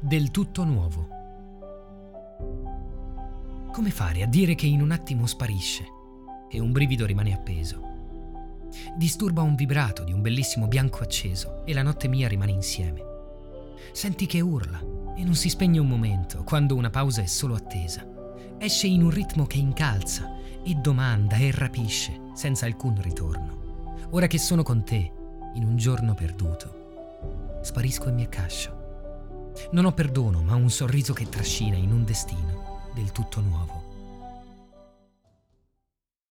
Del tutto nuovo. Come fare a dire che in un attimo sparisce e un brivido rimane appeso? Disturba un vibrato di un bellissimo bianco acceso e la notte mia rimane insieme. Senti che urla e non si spegne un momento quando una pausa è solo attesa. Esce in un ritmo che incalza e domanda e rapisce senza alcun ritorno. Ora che sono con te, in un giorno perduto, sparisco e mi accascio. Non ho perdono, ma un sorriso che trascina in un destino del tutto nuovo.